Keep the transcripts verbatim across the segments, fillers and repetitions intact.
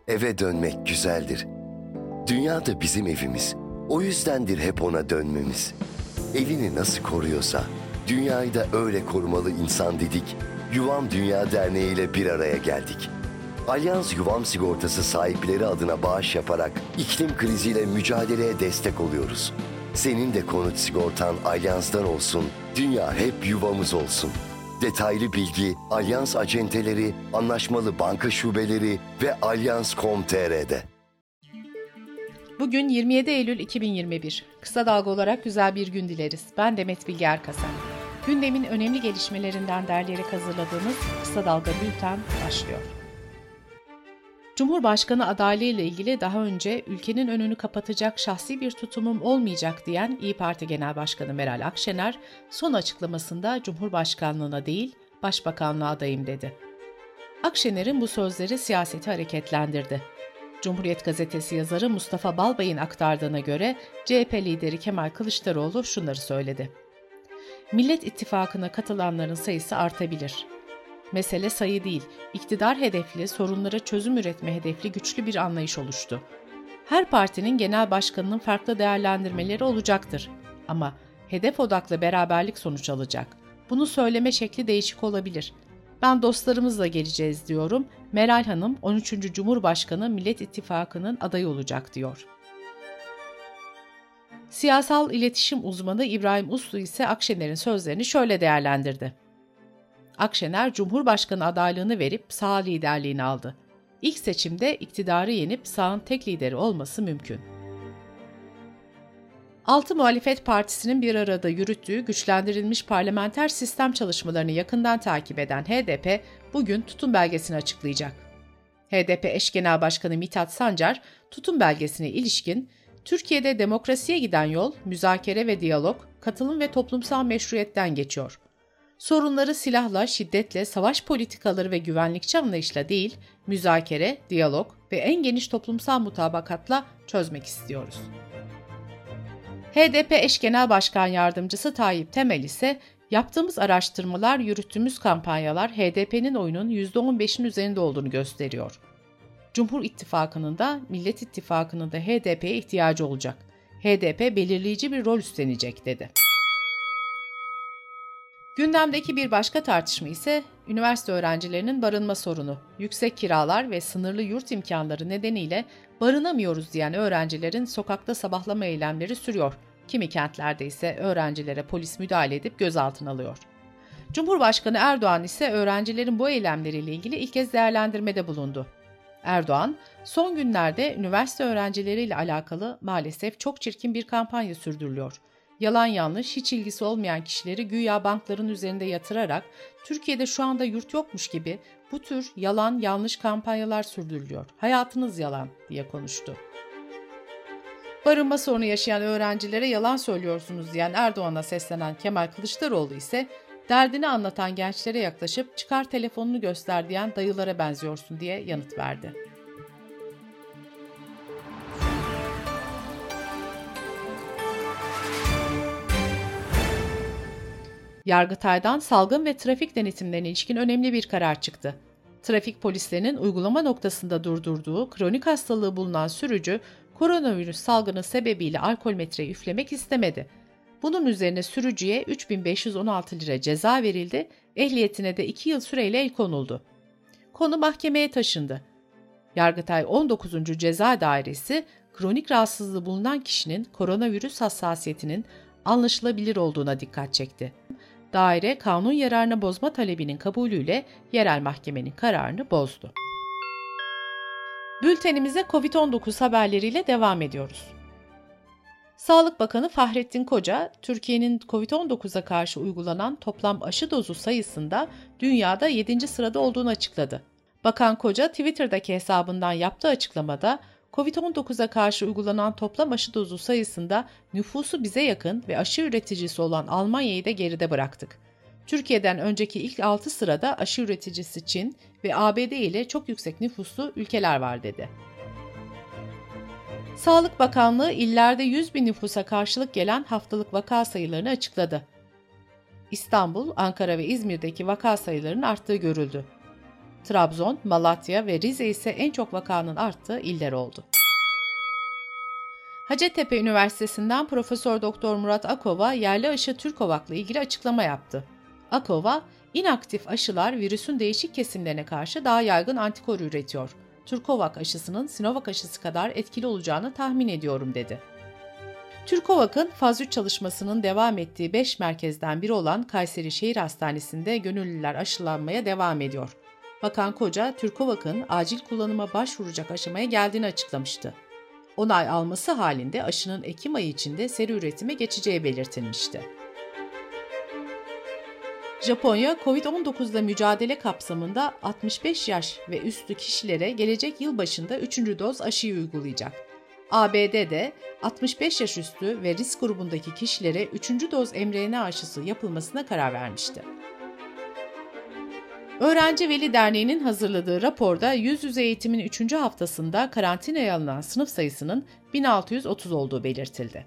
Eve dönmek güzeldir. Dünya da bizim evimiz. O yüzdendir hep ona dönmemiz. Evini nasıl koruyorsa, dünyayı da öyle korumalı insan dedik. Yuvam Dünya Derneği ile bir araya geldik. Alyans Yuvam Sigortası sahipleri adına bağış yaparak iklim kriziyle mücadeleye destek oluyoruz. Senin de konut sigortan Alyans'tan olsun, dünya hep yuvamız olsun. Detaylı bilgi Alyans acenteleri, anlaşmalı banka şubeleri ve alyans nokta com nokta tr'de. Bugün yirmi yedi Eylül iki bin yirmi bir. Kısa Dalga olarak güzel bir gün dileriz. Ben Demet Bilge Erkasap. Gündemin önemli gelişmelerinden derleyerek hazırladığımız Kısa Dalga Bülten başlıyor. Cumhurbaşkanı adaylığı ile ilgili daha önce ülkenin önünü kapatacak şahsi bir tutumum olmayacak diyen İYİ Parti Genel Başkanı Meral Akşener, son açıklamasında Cumhurbaşkanlığına değil, Başbakanlığa adayım dedi. Akşener'in bu sözleri siyaseti hareketlendirdi. Cumhuriyet Gazetesi yazarı Mustafa Balbay'ın aktardığına göre C H P lideri Kemal Kılıçdaroğlu şunları söyledi. Millet İttifakı'na katılanların sayısı artabilir. Mesele sayı değil, iktidar hedefli, sorunlara çözüm üretme hedefli güçlü bir anlayış oluştu. Her partinin genel başkanının farklı değerlendirmeleri olacaktır. Ama hedef odaklı beraberlik sonuç alacak. Bunu söyleme şekli değişik olabilir. Ben dostlarımızla geleceğiz diyorum. Meral Hanım on üçüncü Cumhurbaşkanı Millet İttifakı'nın adayı olacak diyor. Siyasal iletişim uzmanı İbrahim Uslu ise Akşener'in sözlerini şöyle değerlendirdi. Akşener, Cumhurbaşkanı adaylığını verip sağ liderliğini aldı. İlk seçimde iktidarı yenip sağın tek lideri olması mümkün. Altı muhalefet partisinin bir arada yürüttüğü güçlendirilmiş parlamenter sistem çalışmalarını yakından takip eden H D P bugün tutum belgesini açıklayacak. H D P eş genel başkanı Mithat Sancar, tutum belgesine ilişkin, Türkiye'de demokrasiye giden yol, müzakere ve diyalog, katılım ve toplumsal meşruiyetten geçiyor. Sorunları silahla, şiddetle, savaş politikaları ve güvenlikçi anlayışla değil, müzakere, diyalog ve en geniş toplumsal mutabakatla çözmek istiyoruz. H D P eş genel başkan yardımcısı Tayyip Temel ise yaptığımız araştırmalar, yürüttüğümüz kampanyalar H D P'nin oyunun yüzde on beşin üzerinde olduğunu gösteriyor. Cumhur İttifakı'nın da Millet İttifakı'nın da H D P'ye ihtiyacı olacak. H D P belirleyici bir rol üstlenecek dedi. Gündemdeki bir başka tartışma ise üniversite öğrencilerinin barınma sorunu. Yüksek kiralar ve sınırlı yurt imkanları nedeniyle barınamıyoruz diyen öğrencilerin sokakta sabahlama eylemleri sürüyor. Kimi kentlerde ise öğrencilere polis müdahale edip gözaltına alıyor. Cumhurbaşkanı Erdoğan ise öğrencilerin bu eylemleriyle ilgili ilk kez değerlendirmede bulundu. Erdoğan, son günlerde üniversite öğrencileriyle alakalı maalesef çok çirkin bir kampanya sürdürülüyor. Yalan yanlış, hiç ilgisi olmayan kişileri güya bankların üzerinde yatırarak Türkiye'de şu anda yurt yokmuş gibi bu tür yalan yanlış kampanyalar sürdürülüyor. Hayatınız yalan diye konuştu. Barınma sorunu yaşayan öğrencilere yalan söylüyorsunuz diyen Erdoğan'a seslenen Kemal Kılıçdaroğlu ise derdini anlatan gençlere yaklaşıp çıkar telefonunu göster diyen dayılara benziyorsun diye yanıt verdi. Yargıtay'dan salgın ve trafik denetimlerine ilişkin önemli bir karar çıktı. Trafik polislerinin uygulama noktasında durdurduğu kronik hastalığı bulunan sürücü, koronavirüs salgını sebebiyle alkol metreyi üflemek istemedi. Bunun üzerine sürücüye üç bin beş yüz on altı lira ceza verildi, ehliyetine de iki yıl süreyle el konuldu. Konu mahkemeye taşındı. Yargıtay on dokuzuncu Ceza Dairesi, kronik rahatsızlığı bulunan kişinin koronavirüs hassasiyetinin anlaşılabilir olduğuna dikkat çekti. Daire, kanun yararına bozma talebinin kabulüyle yerel mahkemenin kararını bozdu. Bültenimize kovid on dokuz haberleriyle devam ediyoruz. Sağlık Bakanı Fahrettin Koca, Türkiye'nin kovid on dokuza karşı uygulanan toplam aşı dozu sayısında dünyada yedinci sırada olduğunu açıkladı. Bakan Koca, Twitter'daki hesabından yaptığı açıklamada, kovid on dokuza karşı uygulanan toplam aşı dozu sayısında nüfusu bize yakın ve aşı üreticisi olan Almanya'yı da geride bıraktık. Türkiye'den önceki ilk altı sırada aşı üreticisi Çin ve A B D ile çok yüksek nüfuslu ülkeler var dedi. Sağlık Bakanlığı illerde yüz bin nüfusa karşılık gelen haftalık vaka sayılarını açıkladı. İstanbul, Ankara ve İzmir'deki vaka sayılarının arttığı görüldü. Trabzon, Malatya ve Rize ise en çok vakanın arttığı iller oldu. Hacettepe Üniversitesi'nden Profesör Doktor Murat Akova yerli aşı Türkovak'la ilgili açıklama yaptı. Akova, inaktif aşılar virüsün değişik kesimlerine karşı daha yaygın antikor üretiyor. Türkovak aşısının Sinovac aşısı kadar etkili olacağını tahmin ediyorum dedi. Türkovak'ın faz üç çalışmasının devam ettiği beş merkezden biri olan Kayseri Şehir Hastanesi'nde gönüllüler aşılanmaya devam ediyor. Bakan Koca, Türkovak'ın acil kullanıma başvuracak aşamaya geldiğini açıklamıştı. Onay alması halinde aşının Ekim ayı içinde seri üretime geçeceği belirtilmişti. Japonya, kovid on dokuz ile mücadele kapsamında altmış beş yaş ve üstü kişilere gelecek yıl başında üçüncü doz aşıyı uygulayacak. A B D'de altmış beş yaş üstü ve risk grubundaki kişilere üçüncü doz M R N A aşısı yapılmasına karar vermişti. Öğrenci Veli Derneği'nin hazırladığı raporda yüz yüze eğitimin üçüncü haftasında karantinaya alınan sınıf sayısının bin altı yüz otuz olduğu belirtildi.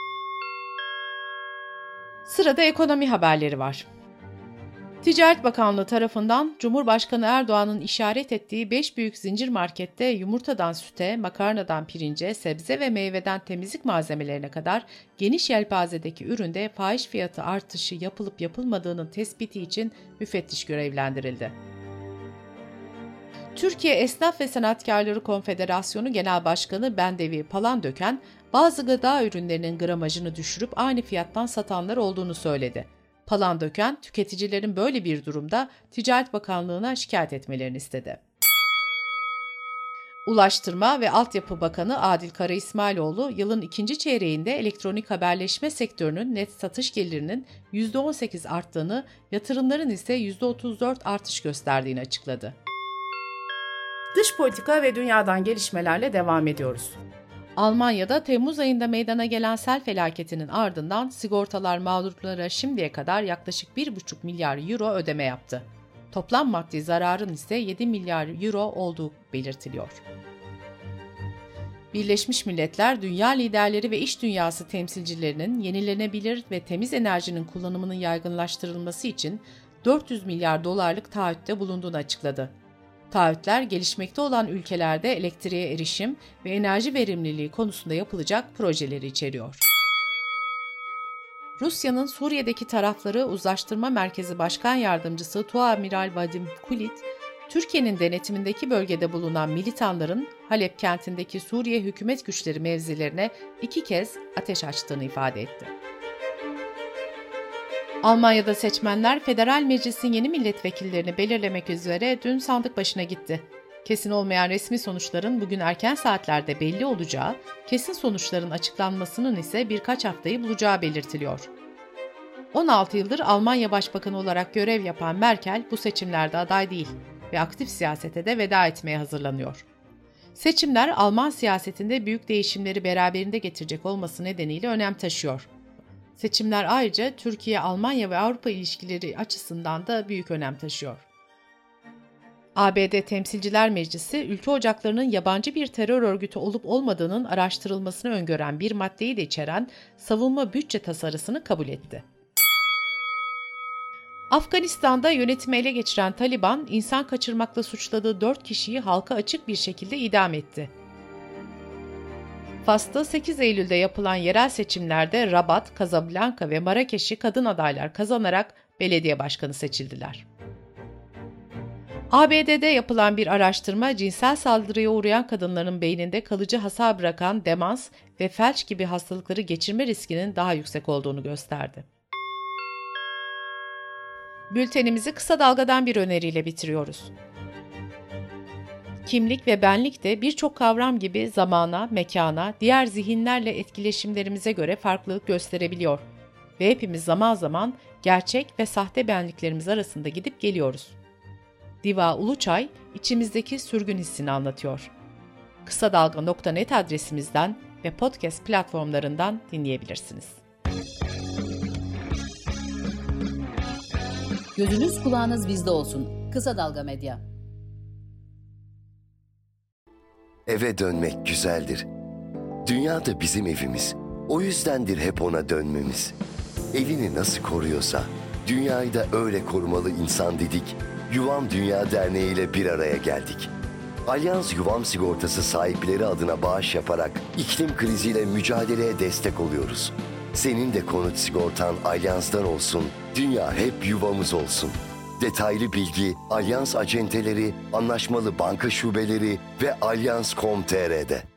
Sırada ekonomi haberleri var. Ticaret Bakanlığı tarafından Cumhurbaşkanı Erdoğan'ın işaret ettiği beş büyük zincir markette yumurtadan süte, makarnadan pirince, sebze ve meyveden temizlik malzemelerine kadar geniş yelpazedeki üründe fahiş fiyatı artışı yapılıp yapılmadığının tespiti için müfettiş görevlendirildi. Türkiye Esnaf ve Sanatkarları Konfederasyonu Genel Başkanı Bendevi Palandöken, bazı gıda ürünlerinin gramajını düşürüp aynı fiyattan satanlar olduğunu söyledi. Palandöken, tüketicilerin böyle bir durumda Ticaret Bakanlığı'na şikayet etmelerini istedi. Ulaştırma ve Altyapı Bakanı Adil Kara İsmailoğlu, yılın ikinci çeyreğinde elektronik haberleşme sektörünün net satış gelirinin yüzde on sekiz arttığını, yatırımların ise yüzde otuz dört artış gösterdiğini açıkladı. Dış politika ve dünyadan gelişmelerle devam ediyoruz. Almanya'da Temmuz ayında meydana gelen sel felaketinin ardından sigortalar mağdurlara şimdiye kadar yaklaşık bir buçuk milyar euro ödeme yaptı. Toplam maddi zararın ise yedi milyar euro olduğu belirtiliyor. Birleşmiş Milletler, dünya liderleri ve iş dünyası temsilcilerinin yenilenebilir ve temiz enerjinin kullanımının yaygınlaştırılması için dört yüz milyar dolarlık taahhütte bulunduğunu açıkladı. Taahhütler, gelişmekte olan ülkelerde elektriğe erişim ve enerji verimliliği konusunda yapılacak projeleri içeriyor. Rusya'nın Suriye'deki tarafları Uzlaştırma Merkezi Başkan Yardımcısı Tuamiral Vadim Kulit, Türkiye'nin denetimindeki bölgede bulunan militanların Halep kentindeki Suriye hükümet güçleri mevzilerine iki kez ateş açtığını ifade etti. Almanya'da seçmenler Federal Meclis'in yeni milletvekillerini belirlemek üzere dün sandık başına gitti. Kesin olmayan resmi sonuçların bugün erken saatlerde belli olacağı, kesin sonuçların açıklanmasının ise birkaç haftayı bulacağı belirtiliyor. on altı yıldır Almanya Başbakanı olarak görev yapan Merkel bu seçimlerde aday değil ve aktif siyasete de veda etmeye hazırlanıyor. Seçimler Alman siyasetinde büyük değişimleri beraberinde getirecek olması nedeniyle önem taşıyor. Seçimler ayrıca Türkiye, Almanya ve Avrupa ilişkileri açısından da büyük önem taşıyor. A B D Temsilciler Meclisi, ülke ocaklarının yabancı bir terör örgütü olup olmadığının araştırılmasını öngören bir maddeyi de içeren savunma bütçe tasarısını kabul etti. Afganistan'da yönetimi ele geçiren Taliban, insan kaçırmakla suçladığı dört kişiyi halka açık bir şekilde idam etti. Fas'ta sekiz Eylül'de yapılan yerel seçimlerde Rabat, Casablanca ve Marrakeş'i kadın adaylar kazanarak belediye başkanı seçildiler. A B D'de yapılan bir araştırma, cinsel saldırıya uğrayan kadınların beyninde kalıcı hasar bırakan demans ve felç gibi hastalıkları geçirme riskinin daha yüksek olduğunu gösterdi. Bültenimizi kısa dalgadan bir öneriyle bitiriyoruz. Kimlik ve benlik de birçok kavram gibi zamana, mekana, diğer zihinlerle etkileşimlerimize göre farklılık gösterebiliyor ve hepimiz zaman zaman gerçek ve sahte benliklerimiz arasında gidip geliyoruz. Diva Uluçay, içimizdeki sürgün hissini anlatıyor. kısa dalga nokta net adresimizden ve podcast platformlarından dinleyebilirsiniz. Gözünüz kulağınız bizde olsun. Kısa Dalga Medya. Eve dönmek güzeldir. Dünya da bizim evimiz. O yüzdendir hep ona dönmemiz. Evini nasıl koruyorsa, dünyayı da öyle korumalı insan dedik. Yuvam Dünya Derneği ile bir araya geldik. Alyans Yuvam Sigortası sahipleri adına bağış yaparak iklim kriziyle mücadeleye destek oluyoruz. Senin de konut sigortan Alyans'tan olsun, dünya hep yuvamız olsun. Detaylı bilgi Alyans acenteleri, anlaşmalı banka şubeleri ve alyans nokta com nokta tr'de.